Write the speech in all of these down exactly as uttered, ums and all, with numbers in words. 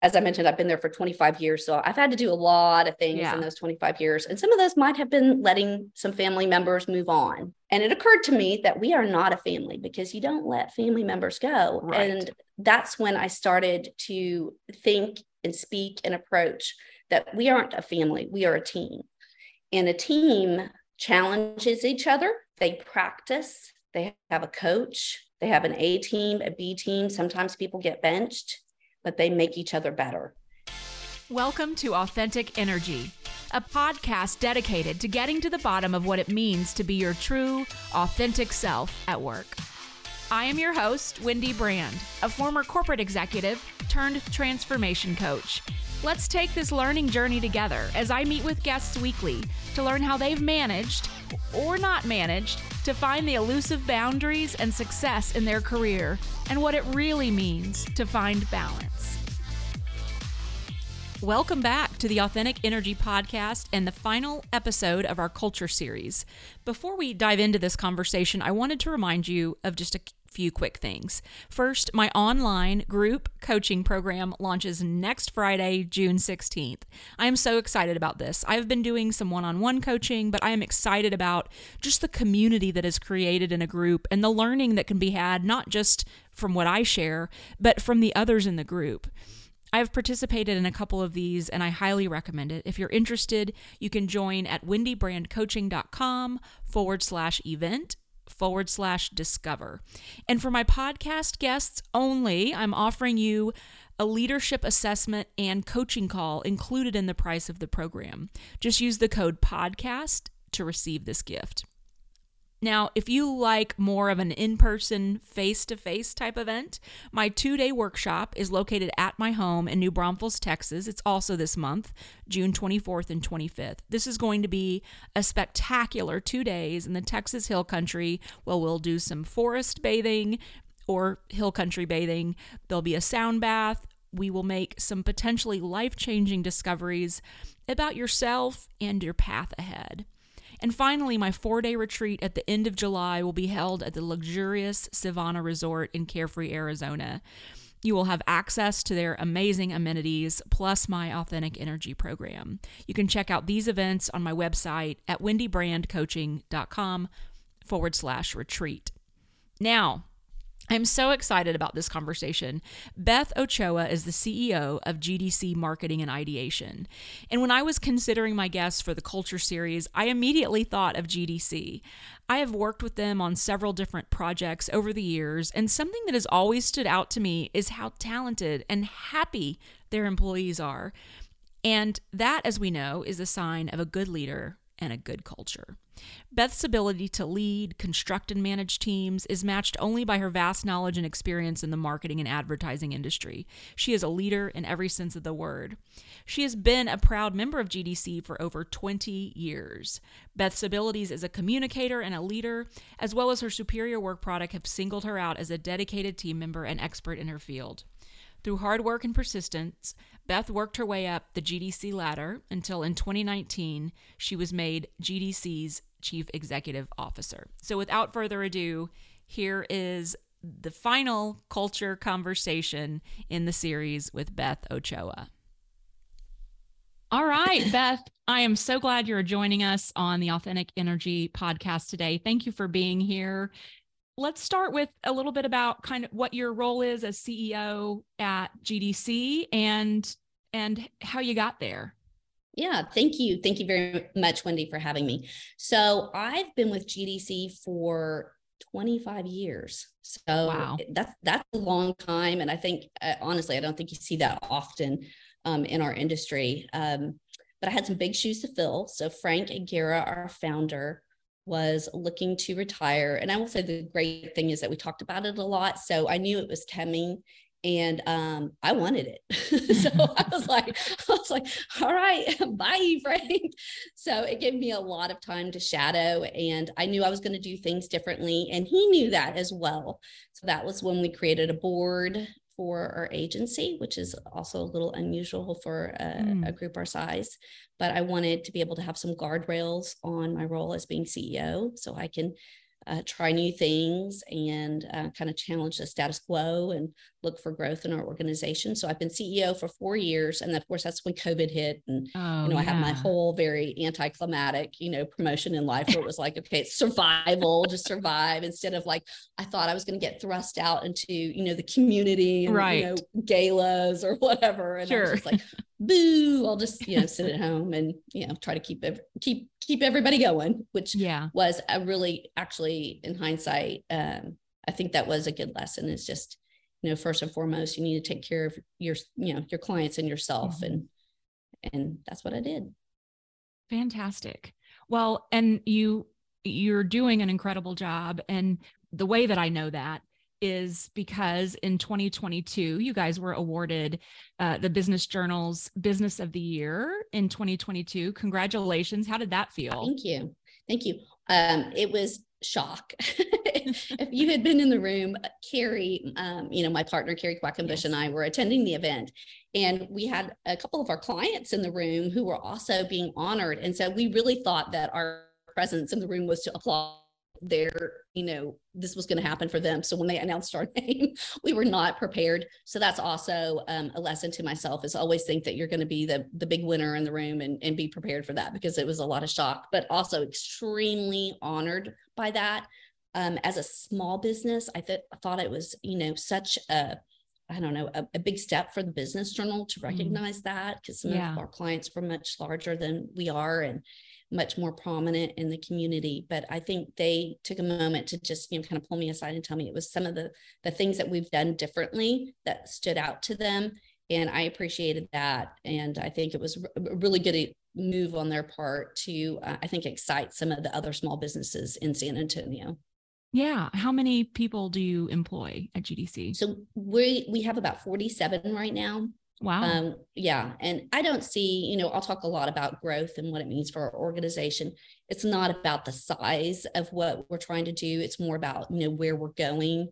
as I mentioned, I've been there for twenty-five years. So I've had to do a lot of things Yeah. in those twenty-five years. And some of those might have been letting some family members move on. And it occurred to me that we are not a family because you don't let family members go. Right. And that's when I started to think and speak and approach that we aren't a family, we are a team. And a team challenges each other. They practice, they have a coach, they have an A team, a B team. Sometimes people get benched, but they make each other better. Welcome to Authentic Energy, a podcast dedicated to getting to the bottom of what it means to be your true, authentic self at work. I am your host, Wendy Brand, a former corporate executive turned transformation coach. Let's take this learning journey together as I meet with guests weekly to learn how they've managed, or not managed, to find the elusive boundaries and success in their career and what it really means to find balance. Welcome back to the Authentic Energy Podcast and the final episode of our Culture Series. Before we dive into this conversation, I wanted to remind you of just a few quick things. First, my online group coaching program launches next Friday, June sixteenth. I am so excited about this. I've been doing some one-on-one coaching, but I am excited about just the community that is created in a group and the learning that can be had, not just from what I share, but from the others in the group. I've participated in a couple of these and I highly recommend it. If you're interested, you can join at wendybrandcoaching.com forward slash event forward slash discover. And for my podcast guests only, I'm offering you a leadership assessment and coaching call included in the price of the program. Just use the code podcast to receive this gift. Now, if you like more of an in-person, face-to-face type event, my two-day workshop is located at my home in New Braunfels, Texas. It's also this month, June twenty-fourth and twenty-fifth. This is going to be a spectacular two days in the Texas Hill Country. Well, we'll do some forest bathing or hill country bathing. There'll be a sound bath. We will make some potentially life-changing discoveries about yourself and your path ahead. And finally, my four-day retreat at the end of July will be held at the luxurious Savannah Resort in Carefree, Arizona. You will have access to their amazing amenities, plus my Authentic Energy program. You can check out these events on my website at wendybrandcoaching.com forward slash retreat. Now, I'm so excited about this conversation. Beth Ochoa is the C E O of G D C Marketing and Ideation. And when I was considering my guests for the Culture Series, I immediately thought of G D C. I have worked with them on several different projects over the years, and something that has always stood out to me is how talented and happy their employees are. And that, as we know, is a sign of a good leader and a good culture. Beth's ability to lead, construct, and manage teams is matched only by her vast knowledge and experience in the marketing and advertising industry. She is a leader in every sense of the word. She has been a proud member of G D C for over twenty years. Beth's abilities as a communicator and a leader, as well as her superior work product, have singled her out as a dedicated team member and expert in her field. Through hard work and persistence, Beth worked her way up the G D C ladder until in twenty nineteen, she was made G D C's Chief Executive Officer. So without further ado, here is the final culture conversation in the series with Beth Ochoa. All right, Beth, I am so glad you're joining us on the Authentic Energy podcast today. Thank you for being here. Let's start with a little bit about kind of what your role is as C E O at G D C and and how you got there. Yeah, thank you. Thank you very much, Wendy, for having me. So I've been with G D C for twenty-five years. So wow. that's, that's a long time. And I think, uh, honestly, I don't think you see that often um, in our industry. Um, but I had some big shoes to fill. So Frank Aguirre, our founder, was looking to retire. And I will say the great thing is that we talked about it a lot. So I knew it was coming. And um, I wanted it. So I was like, I was like, all right, bye, Frank. So it gave me a lot of time to shadow, and I knew I was going to do things differently. And he knew that as well. So that was when we created a board for our agency, which is also a little unusual for a, mm. a group our size. But I wanted to be able to have some guardrails on my role as being C E O so I can uh, try new things and uh, kind of challenge the status quo and look for growth in our organization. So I've been C E O for four years. And of course, that's when COVID hit. And, Oh, you know, yeah. I have my whole very anticlimactic, you know, promotion in life where it was like, okay, it's survival, just survive, instead of like, I thought I was going to get thrust out into, you know, the community and, right. you know, galas or whatever. And sure. I was just like, boo, I'll just, you know, sit at home and, you know, try to keep, keep, keep everybody going, which yeah. was a really, actually in hindsight, um, I think that was a good lesson. Is just, you know, first and foremost, you need to take care of your, you know, your clients and yourself. Mm-hmm. And, and that's what I did. Fantastic. Well, and you, you're doing an incredible job. And the way that I know that is because in twenty twenty-two, you guys were awarded uh, the Business Journal's Business of the Year in twenty twenty-two. Congratulations. How did that feel? Thank you. Thank you. Um, it was shock. If you had been in the room, Carrie, um, you know, my partner, Carrie Quackenbush yes. and I were attending the event, and we had a couple of our clients in the room who were also being honored. And so we really thought that our presence in the room was to applaud their, you know, this was going to happen for them. So when they announced our name, we were not prepared. So that's also um, a lesson to myself, is always think that you're going to be the, the big winner in the room, and, and be prepared for that, because it was a lot of shock, but also extremely honored by that. Um, as a small business, I th- thought it was, you know, such a, I don't know, a, a big step for the Business Journal to recognize mm. that, because some yeah. of our clients were much larger than we are and much more prominent in the community. But I think they took a moment to just, you know, kind of pull me aside and tell me it was some of the, the things that we've done differently that stood out to them. And I appreciated that. And I think it was a really good move on their part to, uh, I think, excite some of the other small businesses in San Antonio. Yeah. How many people do you employ at G D C? So we we have about forty-seven right now. Wow. Um, yeah. And I don't see, you know, I'll talk a lot about growth and what it means for our organization. It's not about the size of what we're trying to do. It's more about, you know, where we're going,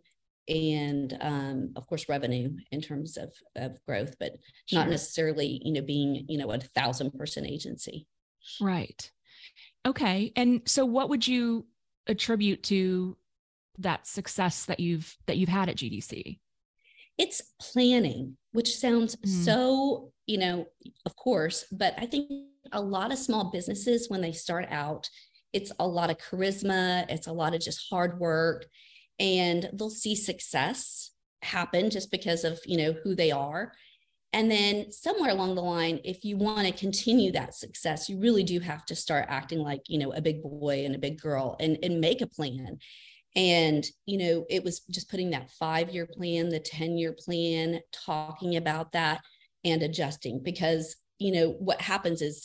and um, of course, revenue in terms of, of growth, but sure. not necessarily, you know, being, you know, a thousand person agency. Right. Okay. And so what would you attribute to that success that you've, that you've had at G D C? It's planning, which sounds mm. so, you know, of course, but I think a lot of small businesses, when they start out, it's a lot of charisma, it's a lot of just hard work, and they'll see success happen just because of, you know, who they are. And then somewhere along the line, if you want to continue that success, you really do have to start acting like, you know, a big boy and a big girl, and, and make a plan. And, you know, it was just putting that five-year plan, the ten-year plan, talking about that and adjusting, because, you know, what happens is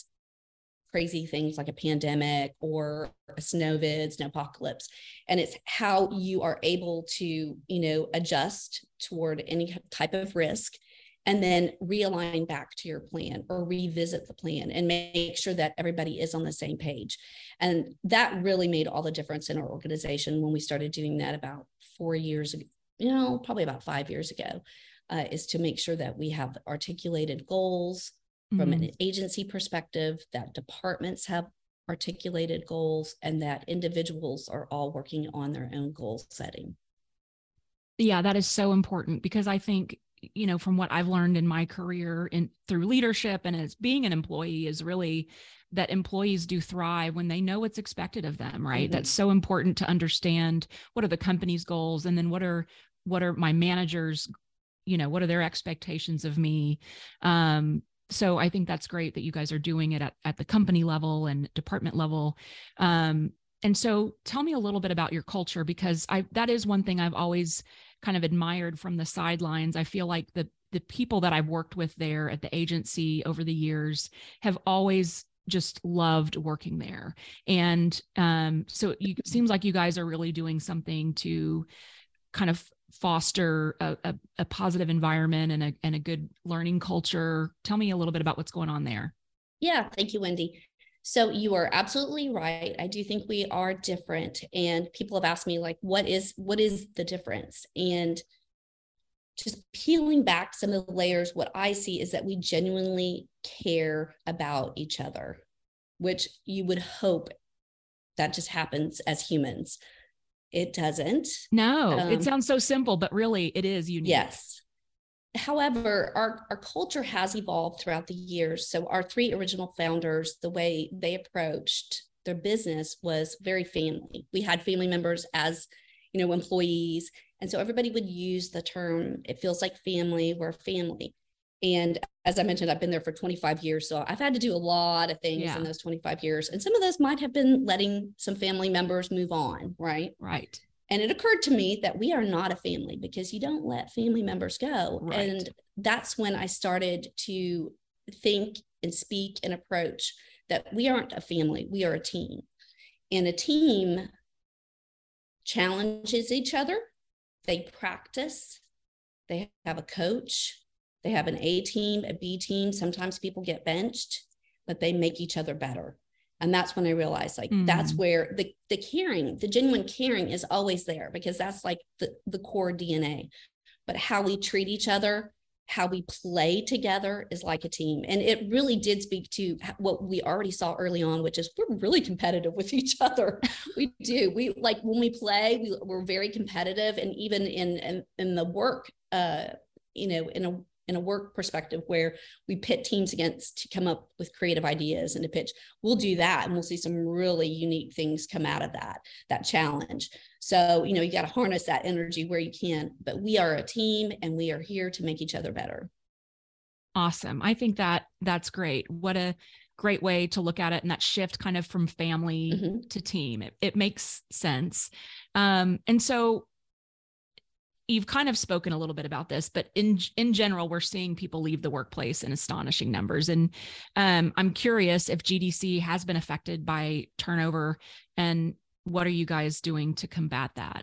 crazy things like a pandemic or a snowvid, snowpocalypse. And it's how you are able to, you know, adjust toward any type of risk, and then realign back to your plan or revisit the plan and make sure that everybody is on the same page. And that really made all the difference in our organization when we started doing that about four years ago, you know, probably about five years ago, uh, is to make sure that we have articulated goals mm-hmm. from an agency perspective, that departments have articulated goals, and that individuals are all working on their own goal setting. Yeah, that is so important, because I think, you know, from what I've learned in my career in through leadership and as being an employee, is really that employees do thrive when they know what's expected of them, right? Mm-hmm. That's so important to understand what are the company's goals, and then what are, what are my managers, you know, what are their expectations of me? Um, so I think that's great that you guys are doing it at, at the company level and department level. Um, and so tell me a little bit about your culture, because I, that is one thing I've always kind of admired from the sidelines. I feel like the the people that I've worked with there at the agency over the years have always just loved working there. And um, so you, it seems like you guys are really doing something to kind of foster a, a, a positive environment and a, and a good learning culture. Tell me a little bit about what's going on there. Yeah, thank you, Wendy. So you are absolutely right. I do think we are different, and people have asked me, like, what is, what is the difference? And just peeling back some of the layers, what I see is that we genuinely care about each other, which you would hope that just happens as humans. It doesn't. No, Um, it sounds so simple, but really it is unique. Yes. However, our, our culture has evolved throughout the years. So our three original founders, the way they approached their business was very family. We had family members as, you know, employees. And so everybody would use the term, it feels like family, we're family. And as I mentioned, I've been there for twenty-five years. So I've had to do a lot of things yeah. in those twenty-five years. And some of those might have been letting some family members move on, right? Right. And it occurred to me that we are not a family because you don't let family members go. Right. And that's when I started to think and speak and approach that we aren't a family, we are a team. And a team challenges each other. They practice. They have a coach. They have an A team, a B team. Sometimes people get benched, but they make each other better. And that's when I realized like, mm. that's where the, the caring, the genuine caring is always there because that's like the, the core D N A. But how we treat each other, how we play together is like a team. And it really did speak to what we already saw early on, which is we're really competitive with each other. We do. We like when we play, we, we're very competitive. And even in, in, in the work, uh, you know, in a in a work perspective where we pit teams against to come up with creative ideas and to pitch, we'll do that. And we'll see some really unique things come out of that, that challenge. So, you know, you got to harness that energy where you can, but we are a team and we are here to make each other better. Awesome. I think that that's great. What a great way to look at it. And that shift kind of from family mm-hmm. to team, it, it makes sense. Um, and so you've kind of spoken a little bit about this, but in, in general, we're seeing people leave the workplace in astonishing numbers. And um, I'm curious if G D C has been affected by turnover and what are you guys doing to combat that?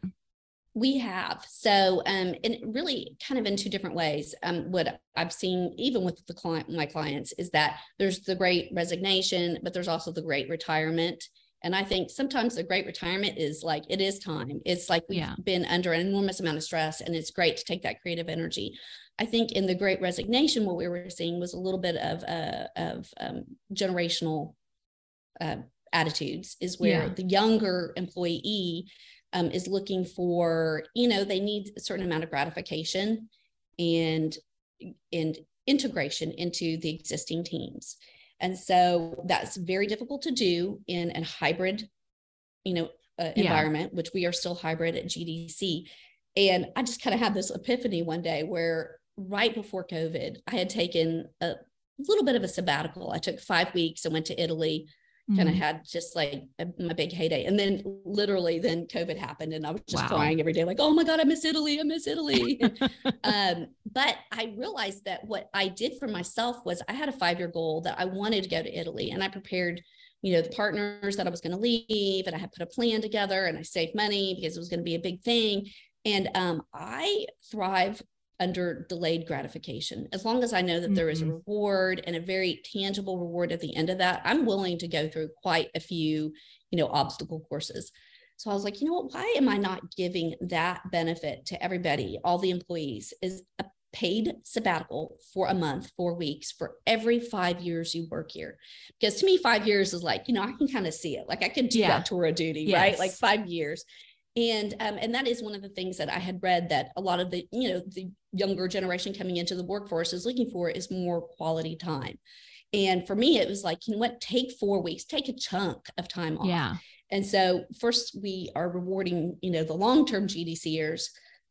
We have. So, um, and really kind of in two different ways. Um, what I've seen, even with the client, my clients, is that there's the great resignation, but there's also the great retirement. And I think sometimes the great retirement is like, it is time. It's like we've yeah. been under an enormous amount of stress and it's great to take that creative energy. I think in the great resignation, what we were seeing was a little bit of, uh, of um, generational uh, attitudes is where yeah. the younger employee um, is looking for, you know, they need a certain amount of gratification and, and integration into the existing teams. And so that's very difficult to do in a hybrid, you know, uh, yeah. environment, which we are still hybrid at G D C. And I just kind of had this epiphany one day where right before COVID, I had taken a little bit of a sabbatical. I took five weeks and went to Italy, mm-hmm. kind of had just like a, my big heyday. And then literally then COVID happened and I was just wow. crying every day, like, oh my God, I miss Italy. I miss Italy. um, but I realized that what I did for myself was I had a five-year goal that I wanted to go to Italy, and I prepared, you know, the partners that I was going to leave, and I had put a plan together and I saved money because it was going to be a big thing. And um, I thrive under delayed gratification. As long as I know that mm-hmm. there is a reward and a very tangible reward at the end of that, I'm willing to go through quite a few, you know, obstacle courses. So I was like, you know what, why am I not giving that benefit to everybody, all the employees, is a paid sabbatical for a month, four weeks for every five years you work here? Because to me, five years is like, you know, I can kind of see it. Like I could do yeah. that tour of duty, yes. right? Like five years. And um, and that is one of the things that I had read that a lot of the, you know, the younger generation coming into the workforce is looking for is more quality time. And for me, it was like, you know what, take four weeks, take a chunk of time off. Yeah. And so first we are rewarding, you know, the long-term GDCers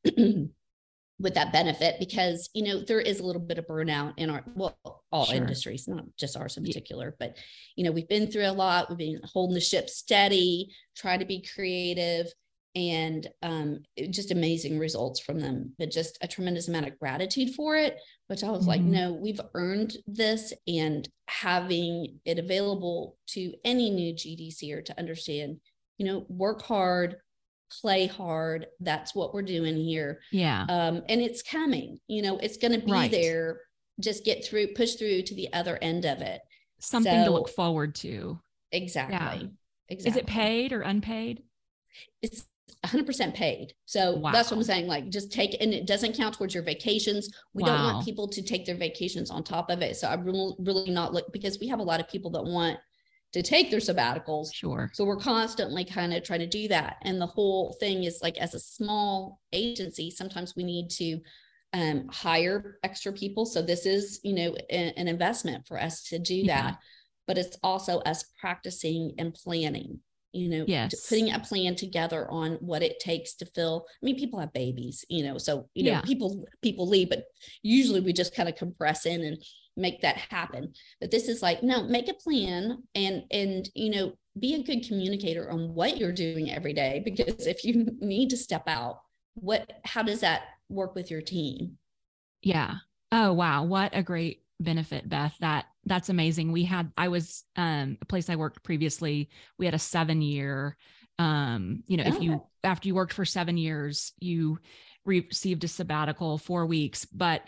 with that benefit because, you know, there is a little bit of burnout in our, well, all sure. industries, not just ours in particular, but, you know, we've been through a lot. We've been holding the ship steady, trying to be creative, and um, just amazing results from them, but just a tremendous amount of gratitude for it, which I was mm-hmm. like, no, we've earned this. And having it available to any new GDCer to understand, you know, work hard, play hard. That's what we're doing here. Yeah. Um, and it's coming, you know, it's going to be right. there. Just get through, push through to the other end of it. Something so, to look forward to. Exactly. Yeah. Exactly. Is it paid or unpaid? It's one hundred percent paid. So wow. that's what I'm saying. Like just take, and it doesn't count towards your vacations. We wow. don't want people to take their vacations on top of it. So I really, really not look, because we have a lot of people that want, to take their sabbaticals. Sure. So we're constantly kind of trying to do that. And the whole thing is like, as a small agency, sometimes we need to um, hire extra people. So this is, you know, a, an investment for us to do Yeah. that, but it's also us practicing and planning, you know, Yes. putting a plan together on what it takes to fill. I mean, people have babies, you know, so, you know, Yeah. people, people leave, but usually we just kind of compress in and make that happen. But this is like, no, make a plan and, and, you know, be a good communicator on what you're doing every day, because if you need to step out, what, how does that work with your team? Yeah. Oh, wow. What a great benefit, Beth. That that's amazing. We had, I was, um, a place I worked previously, we had a seven year, um, you know, if you, after you worked for seven years, you received a sabbatical, four weeks, but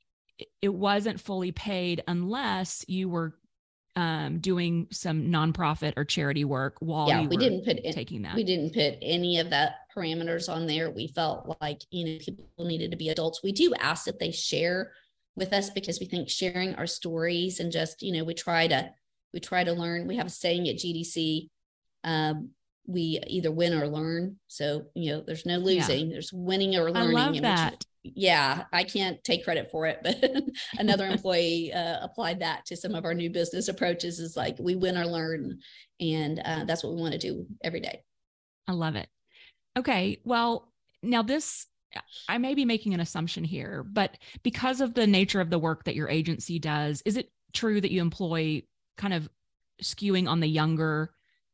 it wasn't fully paid unless you were um, doing some nonprofit or charity work while yeah, you we were didn't put in, taking that. We didn't put any of that parameters on there. We felt like, you know, people needed to be adults. We do ask that they share with us because we think sharing our stories and just, you know, we try to, we try to learn. We have a saying at G D C, um, we either win or learn. So, you know, there's no losing, yeah. There's winning or learning. I love that. Which, yeah, I can't take credit for it, but another employee uh, applied that to some of our new business approaches, is like, we win or learn. And uh, that's what we want to do every day. I love it. Okay. Well, now this, I may be making an assumption here, but because of the nature of the work that your agency does, is it true that you employ kind of skewing on the younger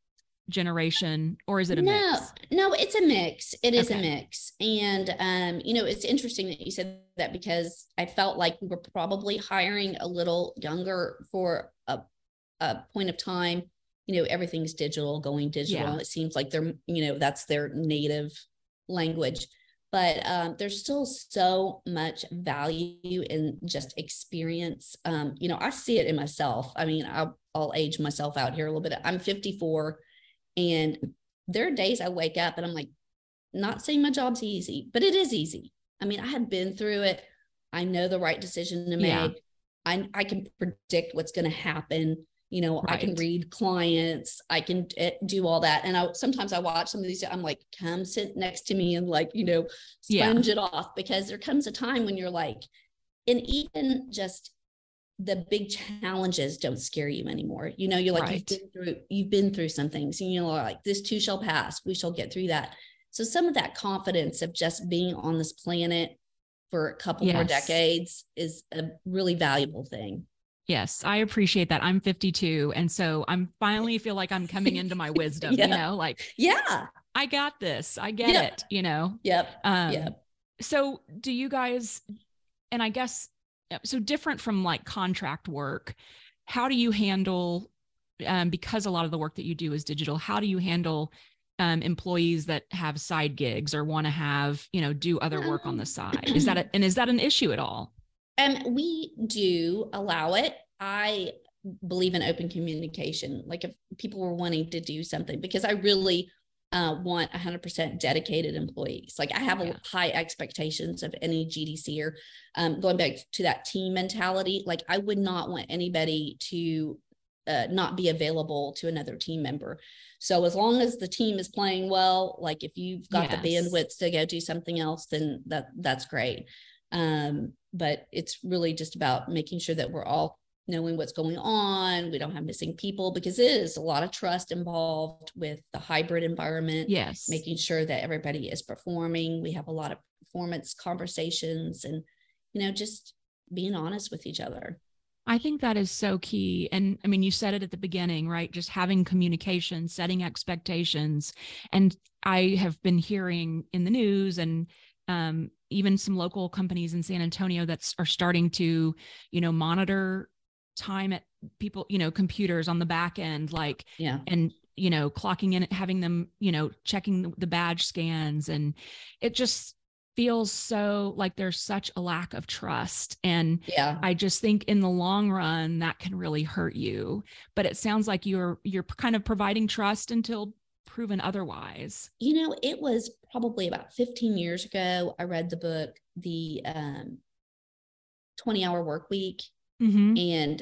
generation, or is it a no, mix? No, it's a mix. It is okay. a mix. And, um, you know, it's interesting that you said that, because I felt like we were probably hiring a little younger for a, a point of time. You know, everything's digital, going digital. Yeah. It seems like they're, you know, that's their native language. But um, there's still so much value in just experience. Um, you know, I see it in myself. I mean, I'll, I'll age myself out here a little bit. I'm fifty-four, and there are days I wake up and I'm like, not saying my job's easy, but it is easy. I mean, I have been through it. I know the right decision to make. Yeah. I, I can predict what's going to happen. You know, right. I can read clients, I can do all that. And I, sometimes I watch some of these, I'm like, come sit next to me and like, you know, sponge yeah. it off, because there comes a time when you're like, and even just the big challenges don't scare you anymore. You know, you're like, right. you've been through, you've been through some things, and you're like, this too shall pass. We shall get through that. So some of that confidence of just being on this planet for a couple yes. more decades is a really valuable thing. Yes, I appreciate that. I'm fifty-two. And so I'm finally feel like I'm coming into my wisdom, yeah. you know, like, yeah, I got this. I get yep. it, you know? Yep. Um, yep. So do you guys, and I guess, so different from like contract work, how do you handle, um, because a lot of the work that you do is digital, how do you handle um, employees that have side gigs or want to have, you know, do other work on the side? Is that, a, and is that an issue at all? Um, we do allow it. I believe in open communication. Like if people were wanting to do something, because I really uh, want one hundred percent dedicated employees. Like I have yeah. a high expectations of any G D C, or um, going back to that team mentality. Like I would not want anybody to uh, not be available to another team member. So as long as the team is playing well, like if you've got yes. the bandwidth to go do something else, then that that's great. Um, but it's really just about making sure that we're all knowing what's going on. We don't have missing people, because it is a lot of trust involved with the hybrid environment. Yes. Making sure that everybody is performing. We have a lot of performance conversations, and, you know, just being honest with each other. I think that is so key. And I mean, you said it at the beginning, right? Just having communication, setting expectations. And I have been hearing in the news, and um, even some local companies in San Antonio that are starting to, you know, monitor time at people, you know, computers on the back end, like, yeah. and, you know, clocking in, having them, you know, checking the badge scans. And it just feels so like there's such a lack of trust. And yeah. I just think in the long run, that can really hurt you. But it sounds like you're, you're kind of providing trust until proven otherwise. You know, it was probably about fifteen years ago. I read the book, the um, twenty hour work week. Mm-hmm. And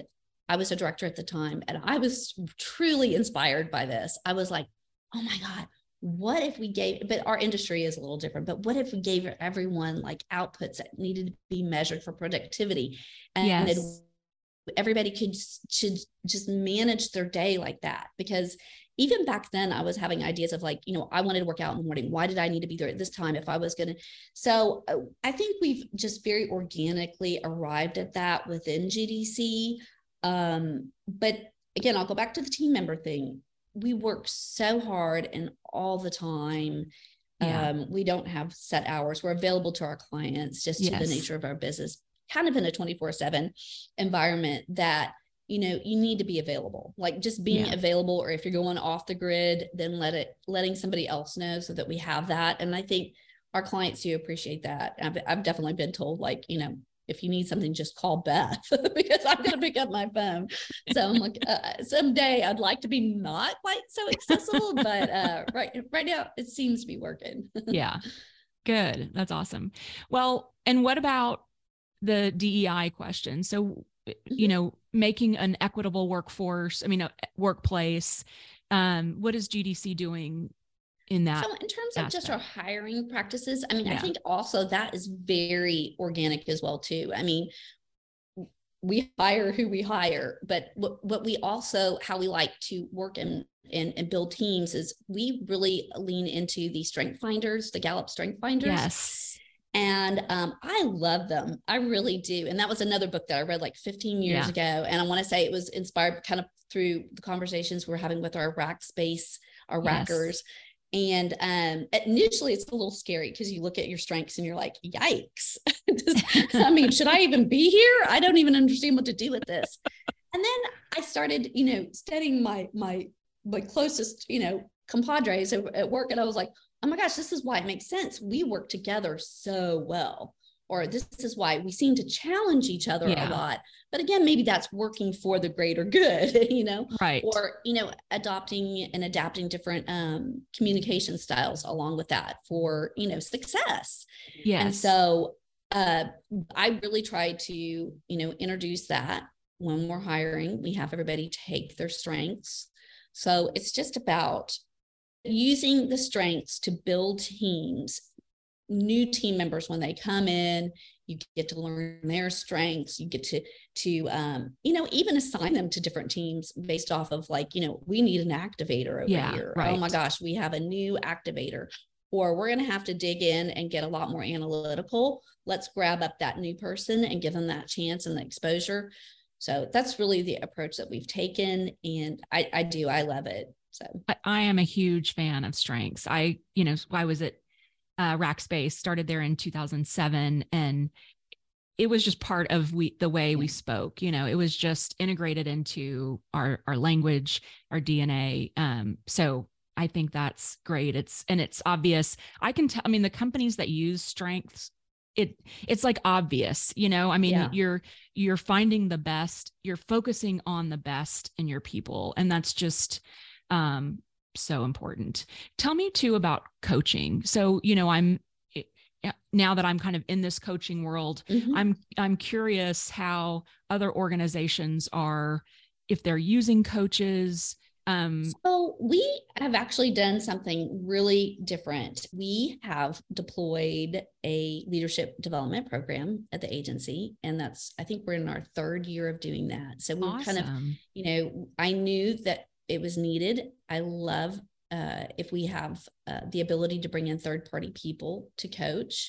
I was a director at the time, and I was truly inspired by this. I was like, oh my God, what if we gave, but our industry is a little different, but what if we gave everyone like outputs that needed to be measured for productivity? And yes. it, everybody could should just manage their day like that. Because even back then I was having ideas of like, you know, I wanted to work out in the morning. Why did I need to be there at this time if I was going to? So uh, I think we've just very organically arrived at that within G D C. Um, but again, I'll go back to the team member thing. We work so hard and all the time. Yeah. Um, we don't have set hours. We're available to our clients just yes. to the nature of our business, kind of in a twenty-four seven environment that, you know, you need to be available, like just being yeah. available, or if you're going off the grid, then let it, letting somebody else know so that we have that. And I think our clients do appreciate that. I've, I've definitely been told, like, you know, if you need something, just call Beth because I'm going to pick up my phone. So I'm like, uh, someday I'd like to be not quite so accessible, but uh, right, right now it seems to be working. Yeah. Good. That's awesome. Well, and what about the D E I question? So, you know, making an equitable workforce, I mean, a workplace, um, what is G D C doing in that? So in terms of aspect? Just our hiring practices, I mean, yeah. I think also that is very organic as well too. I mean, we hire who we hire, but what, what we also, how we like to work and, and, and build teams is we really lean into the strength finders, the Gallup strength finders. Yes. And um, I love them. I really do. And that was another book that I read like fifteen years yeah. ago. And I want to say it was inspired kind of through the conversations we're having with our rack space, our yes. rackers. And um, initially it's a little scary because you look at your strengths and you're like, yikes. I mean, should I even be here? I don't even understand what to do with this. And then I started, you know, studying my, my, my closest, you know, compadres at work. And I was like, oh my gosh, this is why it makes sense. We work together so well, or this is why we seem to challenge each other yeah. a lot. But again, maybe that's working for the greater good, you know, right. Or, you know, adopting and adapting different um, communication styles along with that for, you know, success. Yes. And so uh, I really try to, you know, introduce that when we're hiring. We have everybody take their strengths. So it's just about using the strengths to build teams, new team members. When they come in, you get to learn their strengths. You get to, to, um, you know, even assign them to different teams based off of like, you know, we need an activator over yeah, here. Right. Oh my gosh, we have a new activator, or we're going to have to dig in and get a lot more analytical. Let's grab up that new person and give them that chance and the exposure. So that's really the approach that we've taken. And I, I do, I love it. So I, I am a huge fan of strengths. I, you know, I was at uh, Rackspace, started there in two thousand seven, and it was just part of we, the way we spoke, you know, it was just integrated into our, our language, our D N A. Um, so I think that's great. It's, and it's obvious. I can tell, I mean, the companies that use strengths, it it's like obvious, you know, I mean, yeah. you're, you're finding the best, you're focusing on the best in your people. And that's just, um, so important. Tell me too about coaching. So, you know, I'm now that I'm kind of in this coaching world, mm-hmm. I'm, I'm curious how other organizations are, if they're using coaches. Um, so we have actually done something really different. We have deployed a leadership development program at the agency. And that's, I think we're in our third year of doing that. So we awesome. kind of, you know, I knew that it was needed. I love uh, if we have uh, the ability to bring in third-party people to coach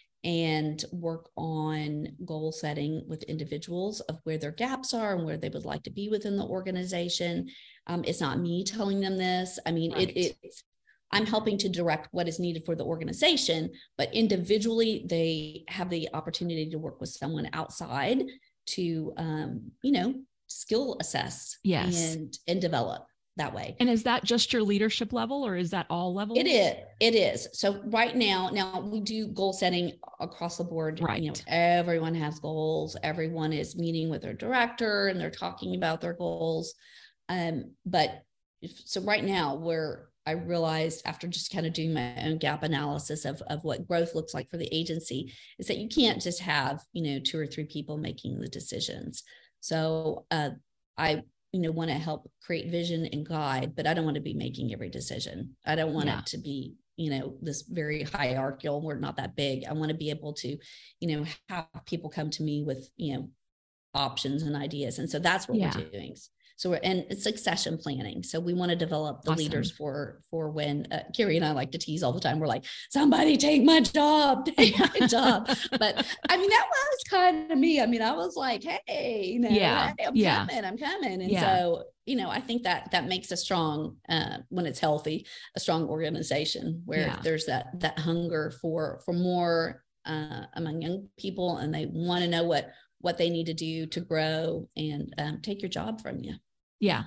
and work on goal setting with individuals of where their gaps are and where they would like to be within the organization. Um, it's not me telling them this. I mean, right. it, it's, I'm helping to direct what is needed for the organization, but individually they have the opportunity to work with someone outside to, um, you know, skill assess yes. and, and develop that way. And is that just your leadership level, or is that all levels? It is. It is. So right now, now we do goal setting across the board. Right. You know, everyone has goals. Everyone is meeting with their director and they're talking about their goals. Um, but if, so right now where I realized after just kind of doing my own gap analysis of, of what growth looks like for the agency is that you can't just have, you know, two or three people making the decisions. So, uh, I, you know, want to help create vision and guide, but I don't want to be making every decision. I don't want yeah. it to be, you know, this very hierarchical. We're not that big. I want to be able to, you know, have people come to me with, you know, options and ideas. And so that's what yeah. we're doing. So we're, and it's succession planning. So we want to develop the awesome. leaders for, for when uh, Carrie and I like to tease all the time. We're like, somebody take my job, take my job. But I mean, that was kind of me. I mean, I was like, hey, you know, yeah. hey, I'm yeah. coming, I'm coming. And yeah. so, you know, I think that that makes a strong, uh, when it's healthy, a strong organization where yeah. there's that, that hunger for, for more uh, among young people, and they want to know what, what they need to do to grow and um, take your job from you. Yeah.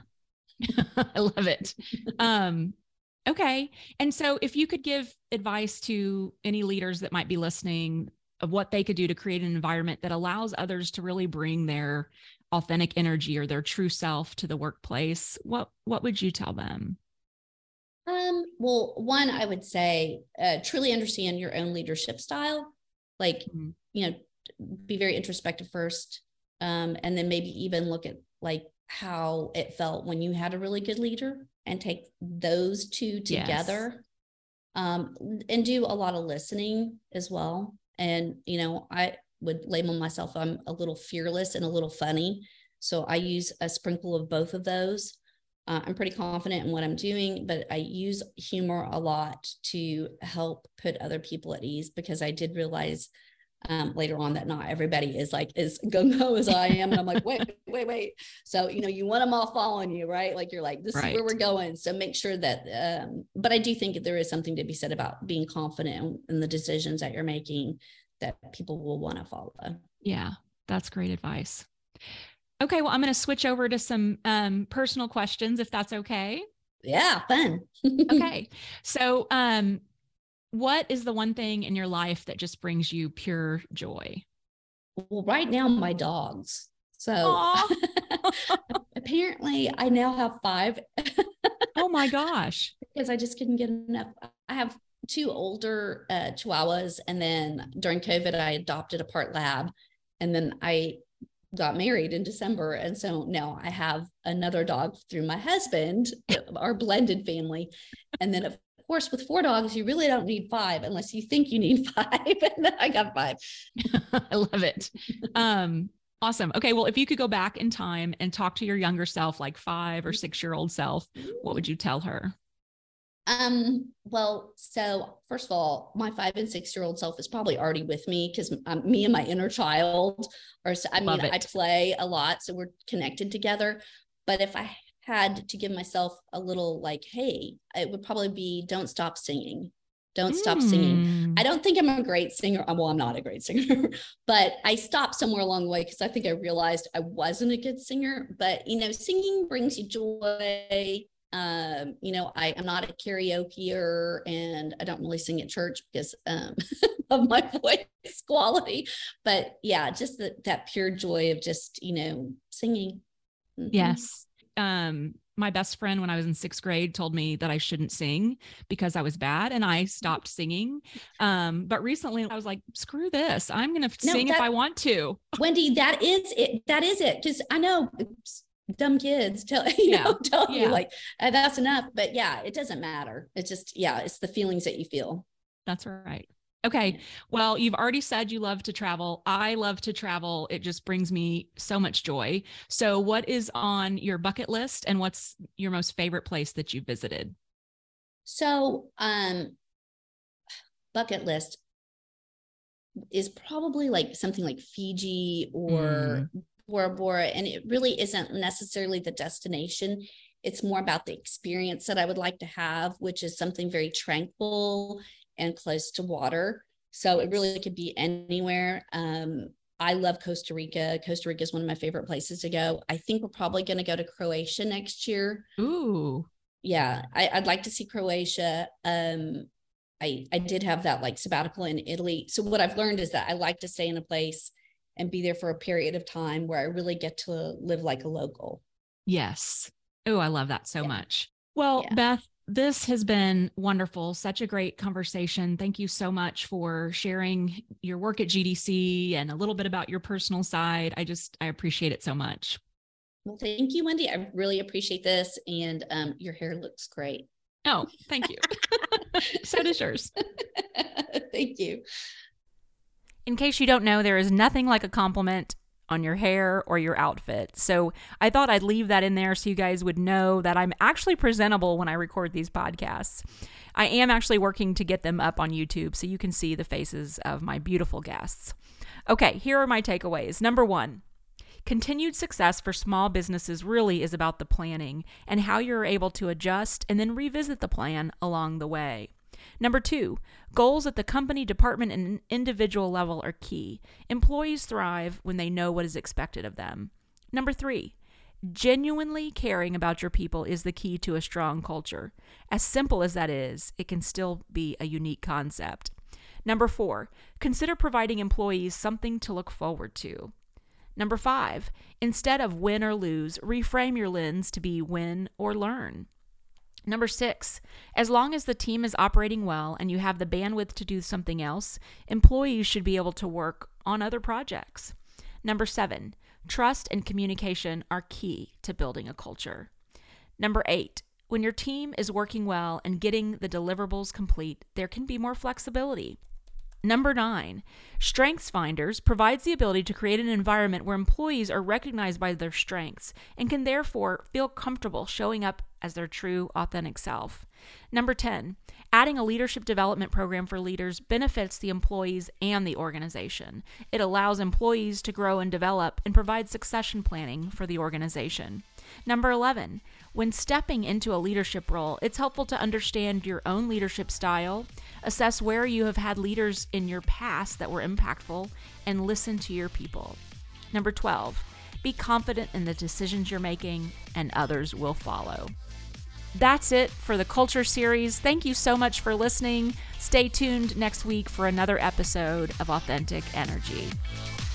I love it. Um, okay. And so if you could give advice to any leaders that might be listening of what they could do to create an environment that allows others to really bring their authentic energy or their true self to the workplace, what, what would you tell them? Um, well, one, I would say, uh, truly understand your own leadership style. Like, mm-hmm. you know, be very introspective first. Um, and then maybe even look at like how it felt when you had a really good leader, and take those two together. Yes. Um, and do a lot of listening as well. And, you know, I would label myself, I'm a little fearless and a little funny. So I use a sprinkle of both of those. Uh, I'm pretty confident in what I'm doing, but I use humor a lot to help put other people at ease, because I did realize um, later on that not everybody is like as gung-ho as I am. And I'm like, wait, wait, wait. So, you know, you want them all following you, right? Like, you're like, this right. is where we're going. So make sure that, um, but I do think there is something to be said about being confident in, in the decisions that you're making that people will want to follow. Yeah, that's great advice. Okay. Well, I'm going to switch over to some um, personal questions, if that's okay. Yeah, fun. Okay. So, um, what is the one thing in your life that just brings you pure joy? Well, right now, my dogs. So apparently I now have five. Oh my gosh. Because I just couldn't get enough. I have two older uh, Chihuahuas. And then during COVID, I adopted a part lab. And then I got married in December. And so now I have another dog through my husband, our blended family. And then of Of course, with four dogs, you really don't need five unless you think you need five. And then I got five. I love it. Um, awesome. Okay. Well, if you could go back in time and talk to your younger self, like five or six-year-old self, what would you tell her? Um, well, so first of all, my five and six-year-old self is probably already with me, because um, me and my inner child are, I mean, I play a lot, so we're connected together. But if I had to give myself a little like, hey, it would probably be, don't stop singing. Don't stop mm. singing. I don't think I'm a great singer. Well, I'm not a great singer, but I stopped somewhere along the way because I think I realized I wasn't a good singer. But, you know, singing brings you joy. Um, you know, I, I'm not a karaokeer, and I don't really sing at church because um, of my voice quality. But yeah, just the, that pure joy of just, you know, singing. Mm-hmm. Yes. Um, my best friend, when I was in sixth grade, told me that I shouldn't sing because I was bad, and I stopped singing. Um, but recently I was like, screw this. I'm going to no, sing that, if I want to. Wendy, that is it. That is it. Cause I know dumb kids tell, you yeah. know, tell yeah. you like, uh, that's enough, but yeah, it doesn't matter. It's just, yeah, it's the feelings that you feel. That's right. Okay. Well, you've already said you love to travel. I love to travel. It just brings me so much joy. So what is on your bucket list, and what's your most favorite place that you visited? So, um, bucket list is probably like something like Fiji or mm. Bora Bora. And it really isn't necessarily the destination. It's more about the experience that I would like to have, which is something very tranquil and close to water. So it really could be anywhere. Um, I love Costa Rica. Costa Rica is one of my favorite places to go. I think we're probably going to go to Croatia next year. Ooh. Yeah, I, I'd like to see Croatia. Um, I, I did have that like sabbatical in Italy. So what I've learned is that I like to stay in a place and be there for a period of time where I really get to live like a local. Yes. Oh, I love that so yeah. much. Well, yeah. Beth, this has been wonderful. Such a great conversation. Thank you so much for sharing your work at G D C and a little bit about your personal side. I just, I appreciate it so much. Well, thank you, Wendy. I really appreciate this. And um, your hair looks great. Oh, thank you. So does yours. Thank you. In case you don't know, there is nothing like a compliment on your hair or your outfit. So I thought I'd leave that in there so you guys would know that I'm actually presentable when I record these podcasts. I am actually working to get them up on YouTube so you can see the faces of my beautiful guests. Okay, here are my takeaways. Number one, continued success for small businesses really is about the planning and how you're able to adjust and then revisit the plan along the way. Number two, goals at the company, department, and individual level are key. Employees thrive when they know what is expected of them. Number three, genuinely caring about your people is the key to a strong culture. As simple as that is, it can still be a unique concept. Number four, consider providing employees something to look forward to. Number five, instead of win or lose, reframe your lens to be win or learn. Number six, as long as the team is operating well and you have the bandwidth to do something else, employees should be able to work on other projects. Number seven, trust and communication are key to building a culture. Number eight, when your team is working well and getting the deliverables complete, there can be more flexibility. Number nine, StrengthsFinders provides the ability to create an environment where employees are recognized by their strengths and can therefore feel comfortable showing up as their true, authentic self. Number ten, adding a leadership development program for leaders benefits the employees and the organization. It allows employees to grow and develop and provide succession planning for the organization. Number eleven, when stepping into a leadership role, it's helpful to understand your own leadership style, assess where you have had leaders in your past that were impactful, and listen to your people. Number twelve, be confident in the decisions you're making, and others will follow. That's it for the Culture Series. Thank you so much for listening. Stay tuned next week for another episode of Authentic Energy.